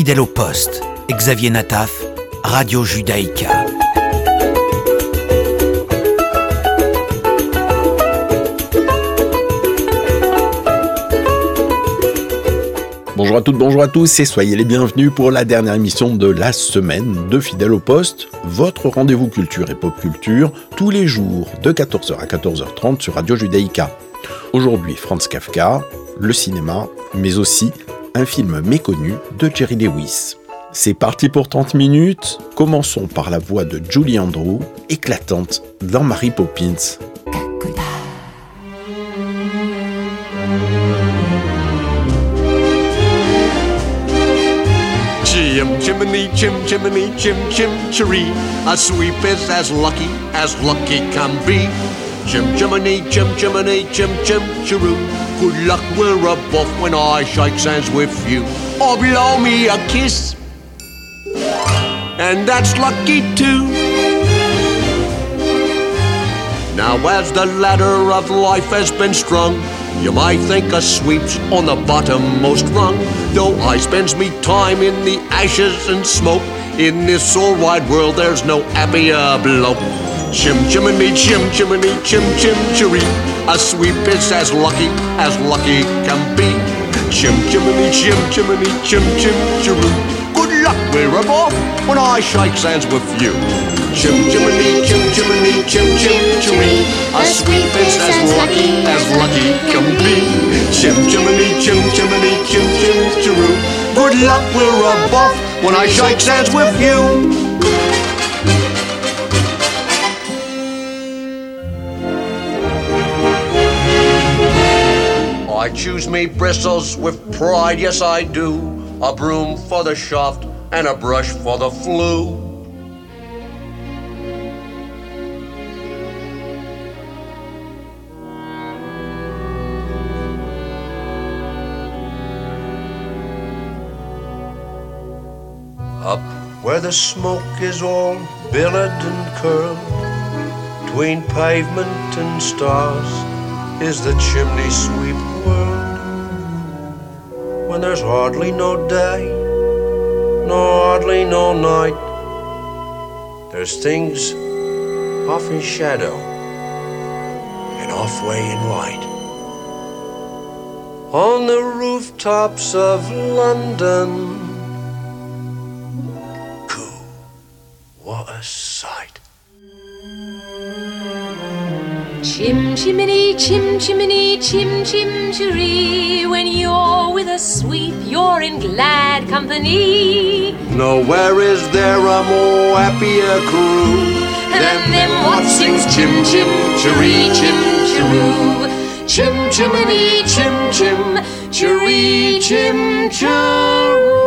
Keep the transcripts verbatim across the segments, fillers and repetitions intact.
Fidèle au poste, Xavier Nataf, Radio Judaïka. Bonjour à toutes, bonjour à tous et soyez les bienvenus pour la dernière émission de la semaine de Fidèle au poste, votre rendez-vous culture et pop culture, tous les jours de quatorze heures à quatorze heures trente sur Radio Judaïka. Aujourd'hui, Franz Kafka, le cinéma, mais aussi un film méconnu de Jerry Lewis. C'est parti pour trente minutes, commençons par la voix de Julie Andrews, éclatante dans Mary Poppins. Chim chimney, chim chimney, chim chim cheree. A sweep is as lucky as lucky can be. Chim chimney, chim chimney, chim chim cheroo. Good luck we're above when I shake hands with you. Or blow me a kiss, and that's lucky too. Now as the ladder of life has been strung, you might think a sweep's on the bottommost rung. Though I spends me time in the ashes and smoke, in this all wide world there's no happier bloke. Chim chimney, chim chimney, chim chim cheree. A sweep is as lucky as lucky can be. Chim chimney, chim chimney, chim chim cheroo. Good luck we're above when I shake hands with you. Chim chimney, chim chimney, chim chim cheree. A sweep is as lucky as lucky can be. Chim chimney, chim chimney, chim chim cheroo. Good luck we're above when I shake hands with you. I choose me bristles with pride, yes I do. A broom for the shaft and a brush for the flue. Up where the smoke is all billowed and curled, between pavement and stars is the chimney sweep world. When there's hardly no day, nor hardly no night, there's things off in shadow and off way in light. On the rooftops of London, cool, what a sight. Chim chimney, chim chimney, chim chim cheree. When you're with a sweep, you're in glad company. Nowhere is there a more happier crew than them what sings chim chim cheree, chim cheroo. Chim chimney, chim chim cheree, chim cheroo.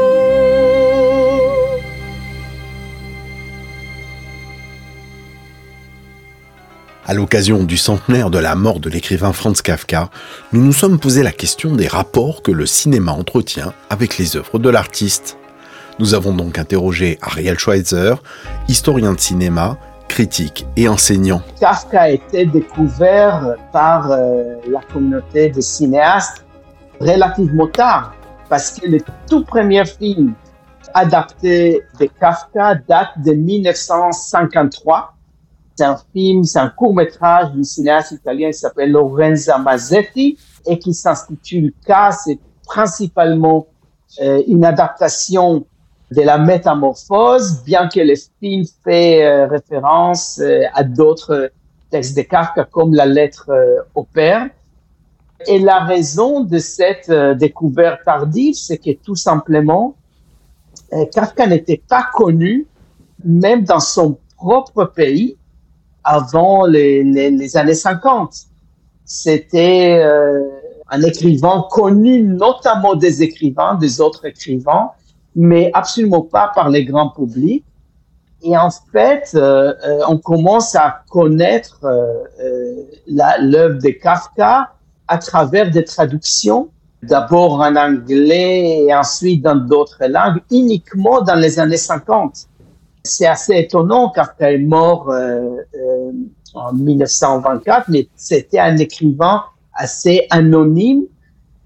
À l'occasion du centenaire de la mort de l'écrivain Franz Kafka, nous nous sommes posé la question des rapports que le cinéma entretient avec les œuvres de l'artiste. Nous avons donc interrogé Ariel Schweitzer, historien de cinéma, critique et enseignant. Kafka a été découvert par euh, la communauté de cinéastes relativement tard, parce que le tout premier film adapté de Kafka date de dix-neuf cent cinquante-trois. C'est un film, c'est un court-métrage du cinéaste italien qui s'appelle Lorenzo Mazzetti et qui s'intitule K. C'est principalement euh, une adaptation de la Métamorphose, bien que le film fait euh, référence euh, à d'autres textes de Kafka comme La Lettre euh, au Père. Et la raison de cette euh, découverte tardive, c'est que tout simplement, euh, Kafka n'était pas connu, même dans son propre pays, avant les, les, les années cinquante. C'était euh, un écrivain connu, notamment des écrivains, des autres écrivains, mais absolument pas par les grands publics. Et en fait, euh, euh, on commence à connaître euh, euh, la, l'œuvre de Kafka à travers des traductions, d'abord en anglais et ensuite dans d'autres langues, uniquement dans les années cinquante. C'est assez étonnant, Kafka est mort euh, euh, en dix-neuf cent vingt-quatre, mais c'était un écrivain assez anonyme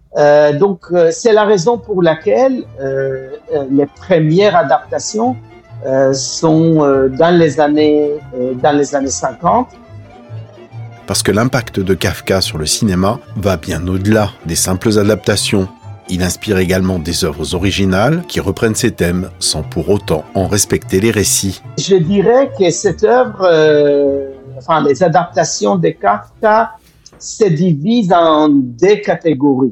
Euh, donc, euh, c'est la raison pour laquelle euh, les premières adaptations euh, sont euh, dans les années euh, dans les années cinquante. Parce que l'impact de Kafka sur le cinéma va bien au-delà des simples adaptations. Il inspire également des œuvres originales qui reprennent ses thèmes sans pour autant en respecter les récits. Je dirais que cette œuvre, euh, enfin les adaptations de Kafka, se divisent en deux catégories.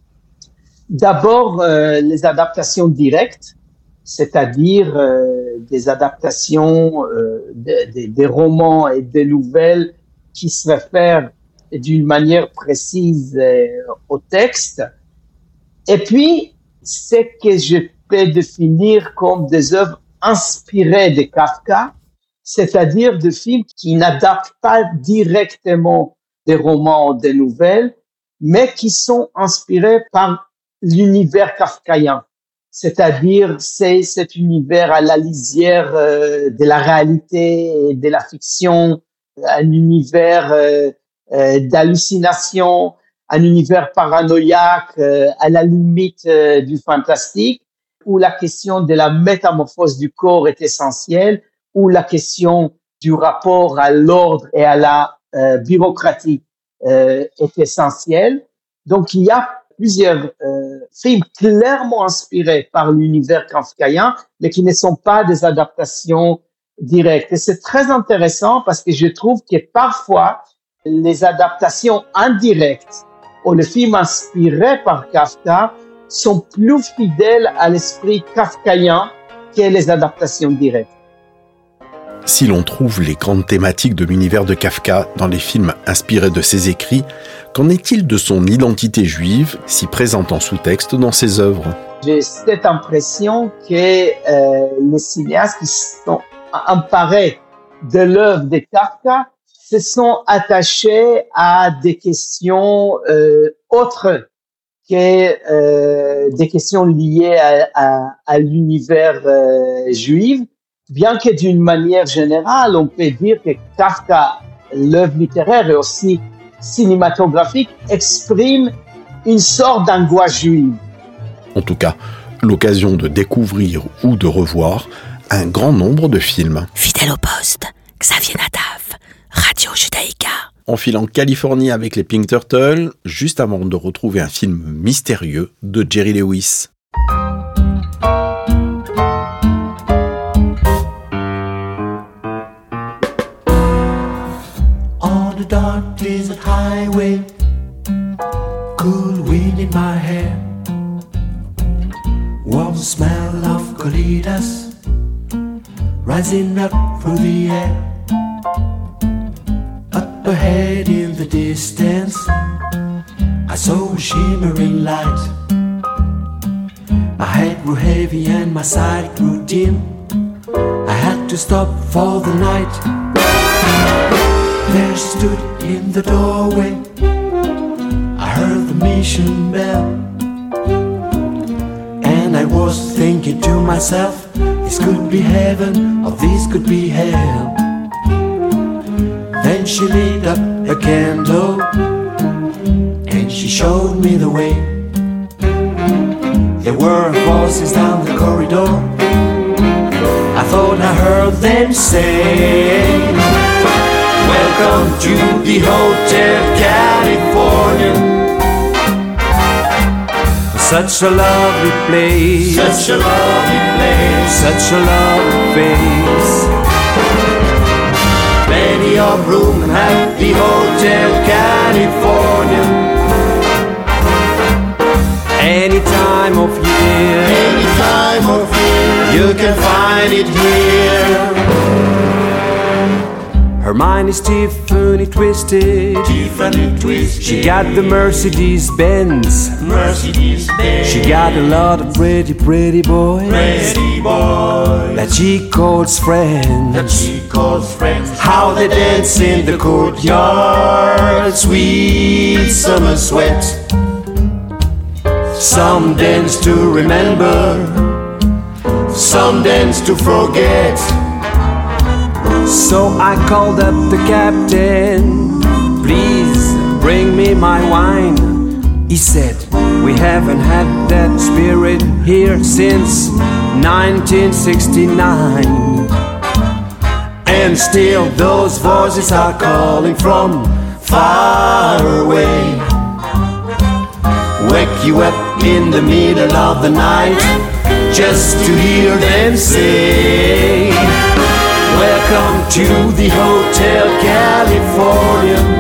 D'abord, euh, les adaptations directes, c'est-à-dire euh, des adaptations euh, de, de, des romans et des nouvelles qui se réfèrent d'une manière précise euh, au texte. Et puis, ce que je peux définir comme des œuvres inspirées de Kafka, c'est-à-dire des films qui n'adaptent pas directement des romans ou des nouvelles, mais qui sont inspirés par l'univers kafkaïen. C'est-à-dire, c'est cet univers à la lisière euh, de la réalité et de la fiction, un univers euh, euh, d'hallucination, un univers paranoïaque euh, à la limite euh, du fantastique, où la question de la métamorphose du corps est essentielle, où la question du rapport à l'ordre et à la euh, bureaucratie euh, est essentielle. Donc, il y a plusieurs euh, films clairement inspirés par l'univers kafkaïen, mais qui ne sont pas des adaptations directes. Et c'est très intéressant parce que je trouve que parfois, les adaptations indirectes ou les films inspirés par Kafka sont plus fidèles à l'esprit kafkaïen que les adaptations directes. Si l'on trouve les grandes thématiques de l'univers de Kafka dans les films inspirés de ses écrits, qu'en est-il de son identité juive, si présente en sous-texte dans ses œuvres ? J'ai cette impression que euh, les cinéastes qui sont emparés de l'œuvre de Kafka se sont attachés à des questions euh, autres que euh, des questions liées à, à, à l'univers euh, juif, bien que d'une manière générale, on peut dire que Kafka, l'œuvre littéraire et aussi cinématographique, exprime une sorte d'angoisse juive. En tout cas, l'occasion de découvrir ou de revoir un grand nombre de films. Fidèle au poste, Xavier Nadav, Radio Judaïka. Enfilant Californie avec les Pink Turtles, juste avant de retrouver un film mystérieux de Jerry Lewis. On a dark desert highway, cool wind in my hair, warm smell of colitas rising up through the air. Up ahead in the distance, I saw a shimmering light. My head grew heavy and my sight grew dim. I had to stop for the night. There she stood in the doorway, I heard the mission bell, and I was thinking to myself, this could be heaven or this could be hell. Then she lit up a candle and she showed me the way. There were voices down the corridor, I thought I heard them say, welcome to the Hotel California. Such a lovely place, such a lovely place, such a lovely face. Plenty of room at the Hotel California. Any time of year, any time of year, you can find it here. Her mind is Tiffany twisted, Tiffany twisted. She got the Mercedes Benz, Mercedes Benz. She got a lot of pretty, pretty boys, pretty boys that she calls friends, that she calls friends. How they dance in the courtyard, sweet summer sweat. Some dance to remember, some dance to forget. So I called up the captain, please bring me my wine. He said, we haven't had that spirit here since nineteen sixty-nine. And still those voices are calling from far away. Wake you up in the middle of the night just to hear them say, welcome to the Hotel California.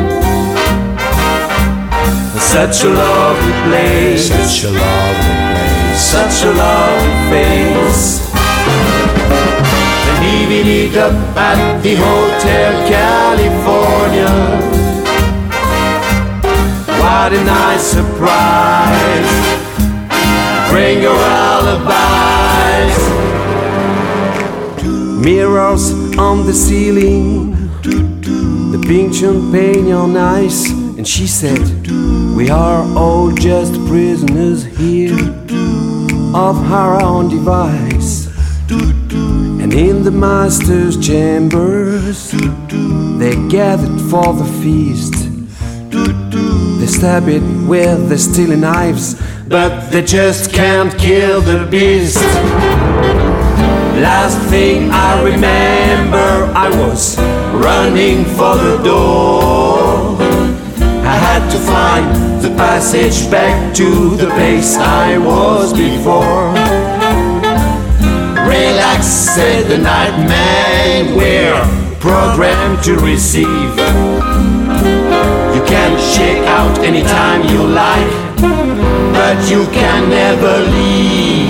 Such a lovely place, such a lovely place, such a lovely face. And leaving it up at the Hotel California. What a nice surprise. Bring your alibis. Mirrors on the ceiling, the pink champagne on ice. And she said, we are all just prisoners here of our own device. And in the master's chambers they gathered for the feast. They stab it with their stealing knives, but they just can't kill the beast. Last thing I remember, I was running for the door. I had to find the passage back to the place I was before. Relax, said the night man, we're programmed to receive. You can shake out anytime you like, but you can never leave.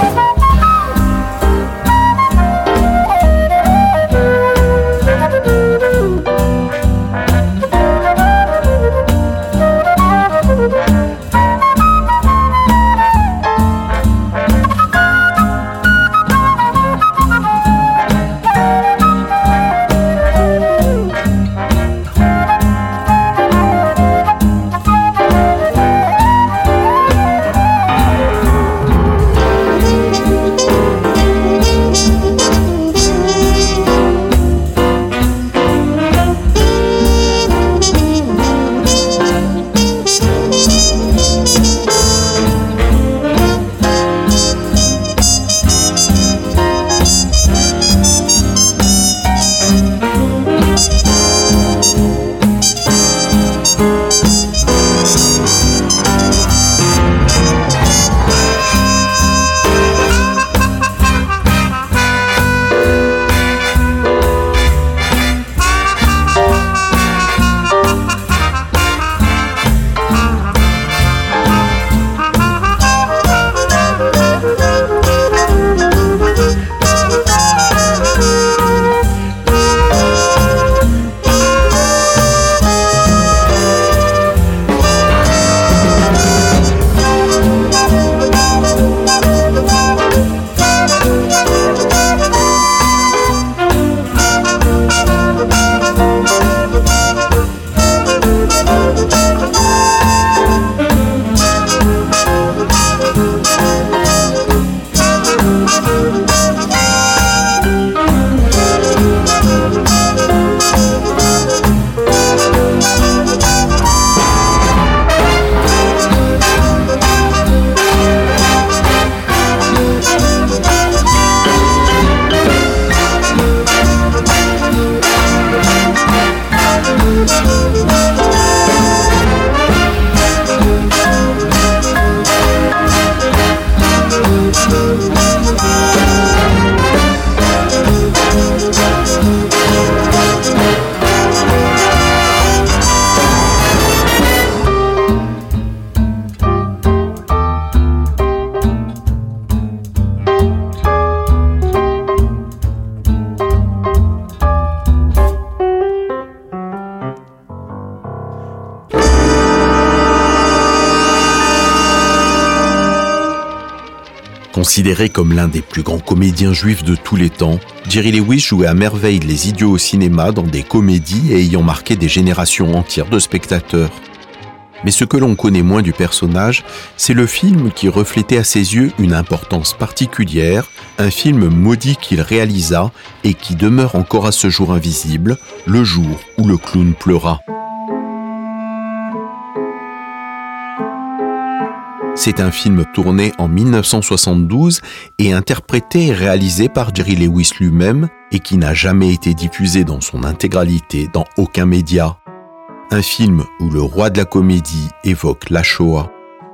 Considéré comme l'un des plus grands comédiens juifs de tous les temps, Jerry Lewis jouait à merveille les idiots au cinéma dans des comédies et ayant marqué des générations entières de spectateurs. Mais ce que l'on connaît moins du personnage, c'est le film qui reflétait à ses yeux une importance particulière, un film maudit qu'il réalisa et qui demeure encore à ce jour invisible, Le jour où le clown pleura. C'est un film tourné en dix-neuf cent soixante-douze et interprété et réalisé par Jerry Lewis lui-même et qui n'a jamais été diffusé dans son intégralité dans aucun média. Un film où le roi de la comédie évoque la Shoah.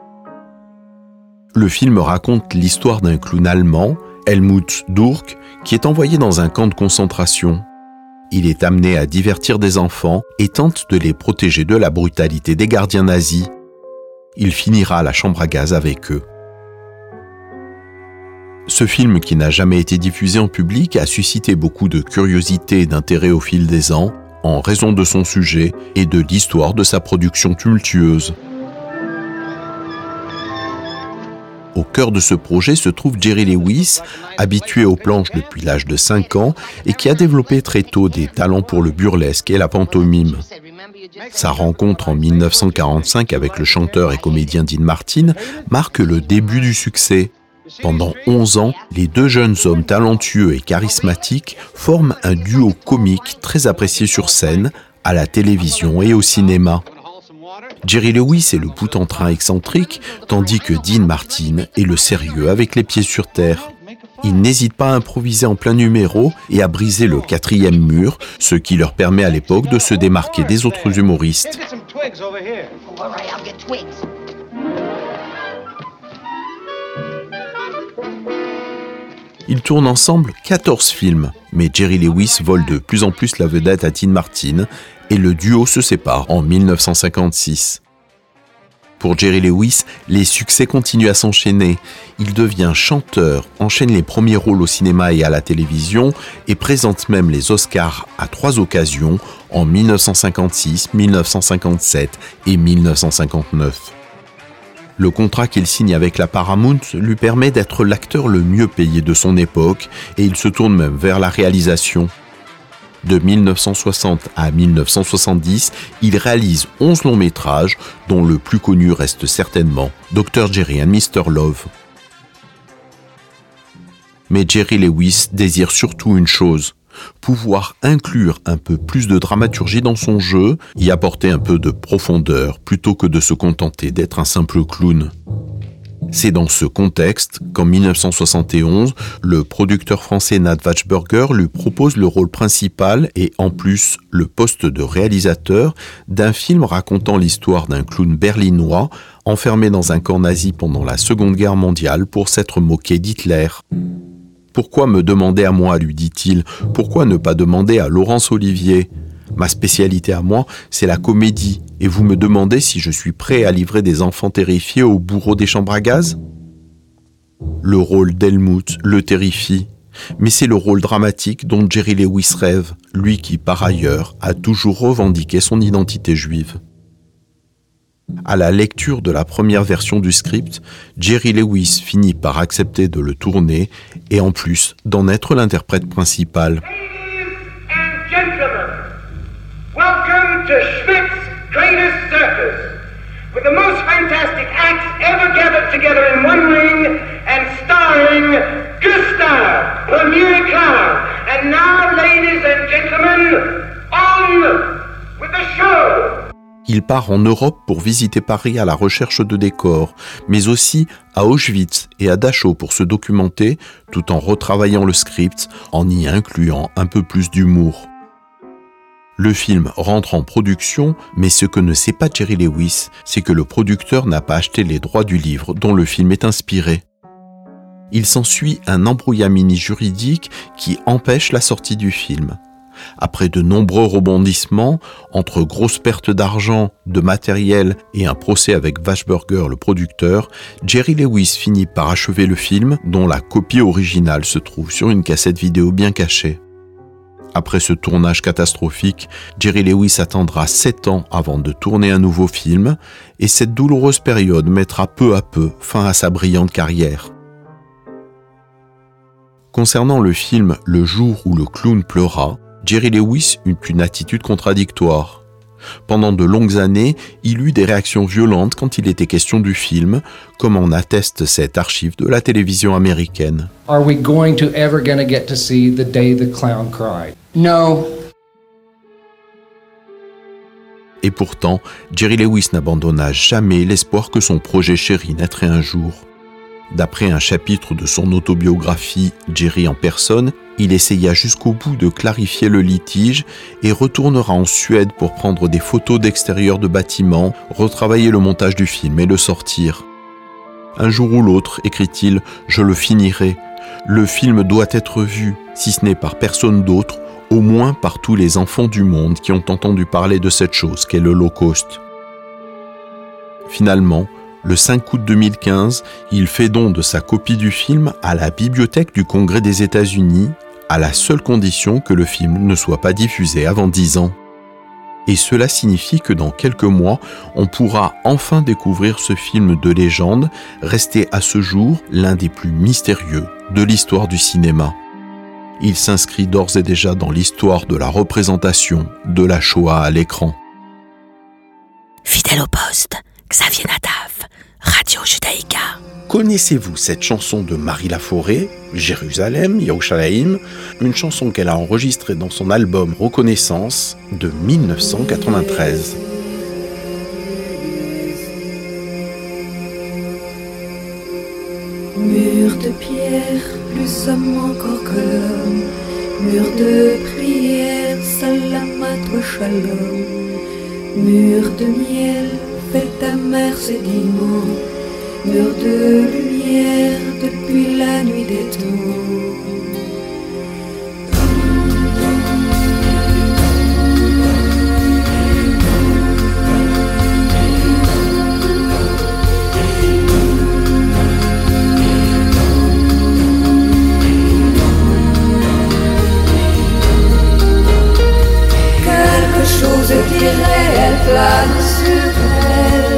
Le film raconte l'histoire d'un clown allemand, Helmut Durk, qui est envoyé dans un camp de concentration. Il est amené à divertir des enfants et tente de les protéger de la brutalité des gardiens nazis. Il finira à la chambre à gaz avec eux. Ce film, qui n'a jamais été diffusé en public, a suscité beaucoup de curiosité et d'intérêt au fil des ans, en raison de son sujet et de l'histoire de sa production tumultueuse. Au cœur de ce projet se trouve Jerry Lewis, habitué aux planches depuis l'âge de cinq ans et qui a développé très tôt des talents pour le burlesque et la pantomime. Sa rencontre en dix-neuf cent quarante-cinq avec le chanteur et comédien Dean Martin marque le début du succès. Pendant onze ans, les deux jeunes hommes talentueux et charismatiques forment un duo comique très apprécié sur scène, à la télévision et au cinéma. Jerry Lewis est le boute-en-train excentrique, tandis que Dean Martin est le sérieux avec les pieds sur terre. Il n'hésite pas à improviser en plein numéro et à briser le quatrième mur, ce qui leur permet à l'époque de se démarquer des autres humoristes. Ils tournent ensemble quatorze films, mais Jerry Lewis vole de plus en plus la vedette à Dean Martin et le duo se sépare en dix-neuf cent cinquante-six. Pour Jerry Lewis, les succès continuent à s'enchaîner. Il devient chanteur, enchaîne les premiers rôles au cinéma et à la télévision et présente même les Oscars à trois occasions en dix-neuf cent cinquante-six, dix-neuf cent cinquante-sept et dix-neuf cent cinquante-neuf. Le contrat qu'il signe avec la Paramount lui permet d'être l'acteur le mieux payé de son époque et il se tourne même vers la réalisation. De dix-neuf cent soixante à dix-neuf cent soixante-dix, il réalise onze longs métrages, dont le plus connu reste certainement docteur Jerry and mister Love. Mais Jerry Lewis désire surtout une chose, pouvoir inclure un peu plus de dramaturgie dans son jeu, y apporter un peu de profondeur plutôt que de se contenter d'être un simple clown. C'est dans ce contexte qu'en dix-neuf cent soixante et onze, le producteur français Nat Wachsberger lui propose le rôle principal et en plus le poste de réalisateur d'un film racontant l'histoire d'un clown berlinois enfermé dans un camp nazi pendant la Seconde Guerre mondiale pour s'être moqué d'Hitler. « Pourquoi me demander à moi ?» lui dit-il. « Pourquoi ne pas demander à Laurence Olivier ? Ma spécialité à moi, c'est la comédie. Et vous me demandez si je suis prêt à livrer des enfants terrifiés au bourreau des chambres à gaz ?» Le rôle d'Helmut le terrifie. Mais c'est le rôle dramatique dont Jerry Lewis rêve, lui qui, par ailleurs, a toujours revendiqué son identité juive. À la lecture de la première version du script, Jerry Lewis finit par accepter de le tourner et en plus d'en être l'interprète principal. Welcome to Schmidt's Greatest Circus, with the most fantastic acts ever gathered together in one ring, and starring Gustav, premier clown. And now, ladies and gentlemen, on with the show! Il part en Europe pour visiter Paris à la recherche de décors, mais aussi à Auschwitz et à Dachau pour se documenter, tout en retravaillant le script, en y incluant un peu plus d'humour. Le film rentre en production, mais ce que ne sait pas Jerry Lewis, c'est que le producteur n'a pas acheté les droits du livre dont le film est inspiré. Il s'ensuit un embrouillamini juridique qui empêche la sortie du film. Après de nombreux rebondissements, entre grosses pertes d'argent, de matériel et un procès avec Wachsberger, le producteur, Jerry Lewis finit par achever le film, dont la copie originale se trouve sur une cassette vidéo bien cachée. Après ce tournage catastrophique, Jerry Lewis attendra sept ans avant de tourner un nouveau film, et cette douloureuse période mettra peu à peu fin à sa brillante carrière. Concernant le film « Le jour où le clown pleura », Jerry Lewis eut une attitude contradictoire. Pendant de longues années, il eut des réactions violentes quand il était question du film, comme en atteste cette archive de la télévision américaine. Are we going to ever gonna get to see The Day the Clown Cried? No. Et pourtant, Jerry Lewis n'abandonna jamais l'espoir que son projet chéri naîtrait un jour. D'après un chapitre de son autobiographie « Jerry en personne », il essaya jusqu'au bout de clarifier le litige et retournera en Suède pour prendre des photos d'extérieur de bâtiments, retravailler le montage du film et le sortir. « Un jour ou l'autre, écrit-il, je le finirai. Le film doit être vu, si ce n'est par personne d'autre, au moins par tous les enfants du monde qui ont entendu parler de cette chose qu'est l'Holocauste. » Finalement, le cinq août deux mille quinze, il fait don de sa copie du film à la Bibliothèque du Congrès des États-Unis, à la seule condition que le film ne soit pas diffusé avant dix ans. Et cela signifie que dans quelques mois, on pourra enfin découvrir ce film de légende, resté à ce jour l'un des plus mystérieux de l'histoire du cinéma. Il s'inscrit d'ores et déjà dans l'histoire de la représentation de la Shoah à l'écran. Fidèle au poste, Xavier Nadav, Radio Judaïka. Connaissez-vous cette chanson de Marie Laforêt, Jérusalem, Yerushalayim, une chanson qu'elle a enregistrée dans son album Reconnaissance de dix-neuf cent quatre-vingt-treize. Mur de pierre, plus homme encore que l'homme, mur de prière, salamat wa shalom, mur de miel, fait ta mère sédiment, mur de lumière depuis la nuit des temps. Quelque chose d'irréel plane sur elle.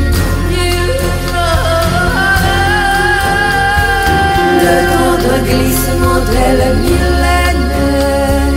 Le temps d'un glissement d'elle millénaire.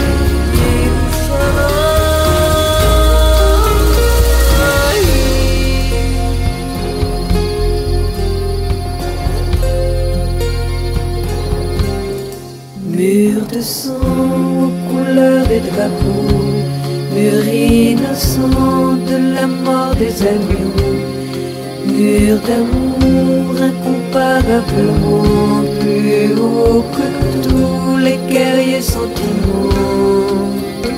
Mur de sang aux couleurs des drapeaux, mur innocent de la mort des agneaux, mur d'amour incomparablement plus haut que tous les guerriers sentiments.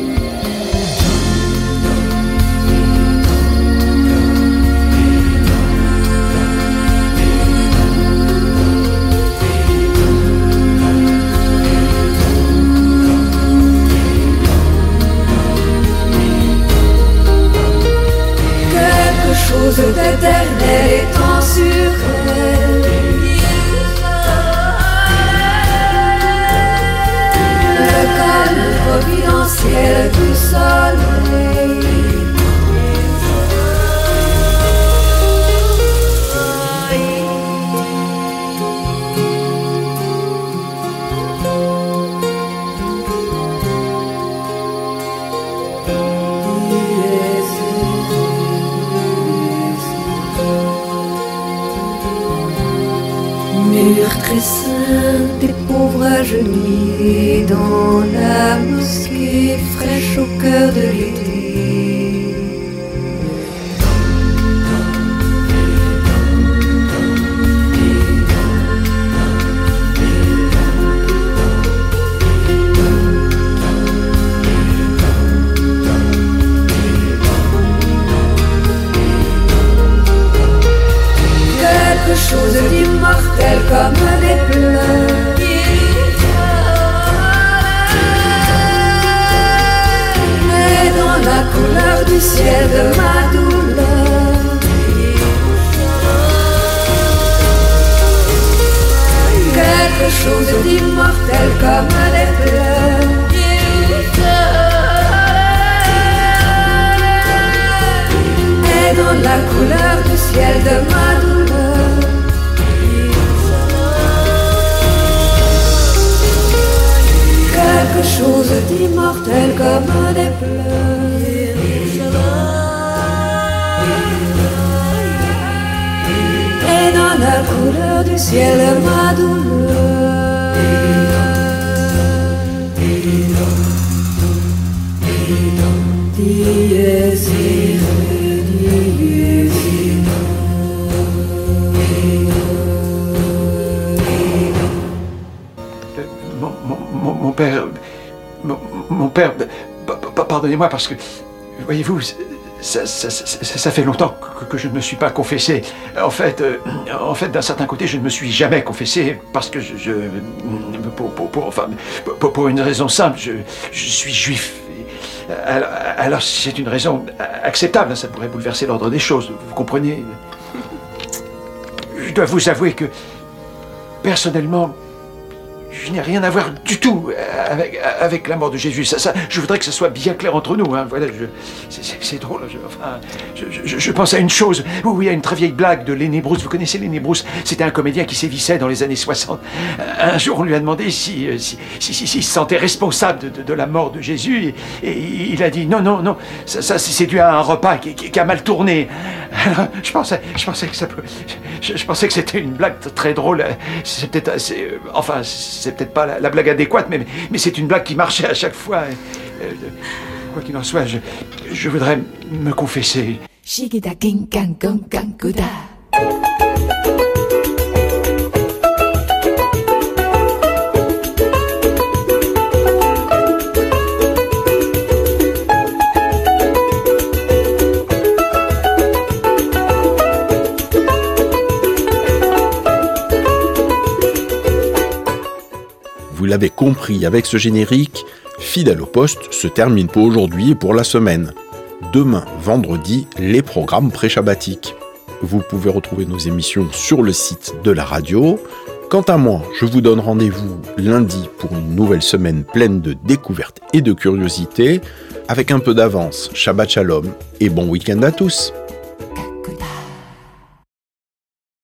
Chose d'éternel étant sur elle. Le calme providentiel du soleil. Mur très saint des pauvres agenouillés dans la mosquée fraîche au cœur de l'été. Quelque chose d'immortel comme des pleurs. Mais dans la couleur du ciel de ma douleur. Quelque chose d'immortel comme des pleurs. Et dans la couleur du ciel de ma douleur. Quelque chose d'immortel comme des pleurs. Et dans la couleur du ciel ma douleur. Dies irae. père... Mon, mon père... Pardonnez-moi parce que... Voyez-vous... Ça, ça, ça, ça fait longtemps que, que je ne me suis pas confessé. En fait, euh, en fait, d'un certain côté, je ne me suis jamais confessé parce que je, je pour, pour, pour, enfin, pour, pour une raison simple, je, je suis juif. Alors, alors, c'est une raison acceptable. Ça pourrait bouleverser l'ordre des choses. Vous comprenez? Je dois vous avouer que personnellement, je n'ai rien à voir du tout avec, avec la mort de Jésus. Ça, ça, je voudrais que ça soit bien clair entre nous. Hein. Voilà, je, c'est, c'est, c'est drôle. Je, enfin, je, je, je pense à une chose. Oui, oui, à une très vieille blague de Lenny Bruce. Vous connaissez Lenny Bruce? C'était un comédien qui sévissait dans les années soixante. Un jour, on lui a demandé si, si, si, si, s'il se sentait responsable de, de, de la mort de Jésus. Et, et il a dit non, non, non. Ça, ça c'est dû à un repas qui, qui, qui a mal tourné. Alors, je pensais, je pensais que ça, je, je pensais que c'était une blague très drôle. C'est peut-être, c'est, enfin, c'est peut-être pas la, la blague adéquate, mais, mais c'est une blague qui marchait à chaque fois. Euh, quoi qu'il en soit, je, je voudrais me confesser. Vous l'avez compris avec ce générique, Fidèle au poste se termine pour aujourd'hui et pour la semaine. Demain, vendredi, les programmes pré-shabbatiques. Vous pouvez retrouver nos émissions sur le site de la radio. Quant à moi, je vous donne rendez-vous lundi pour une nouvelle semaine pleine de découvertes et de curiosités. Avec un peu d'avance, Shabbat Shalom et bon week-end à tous.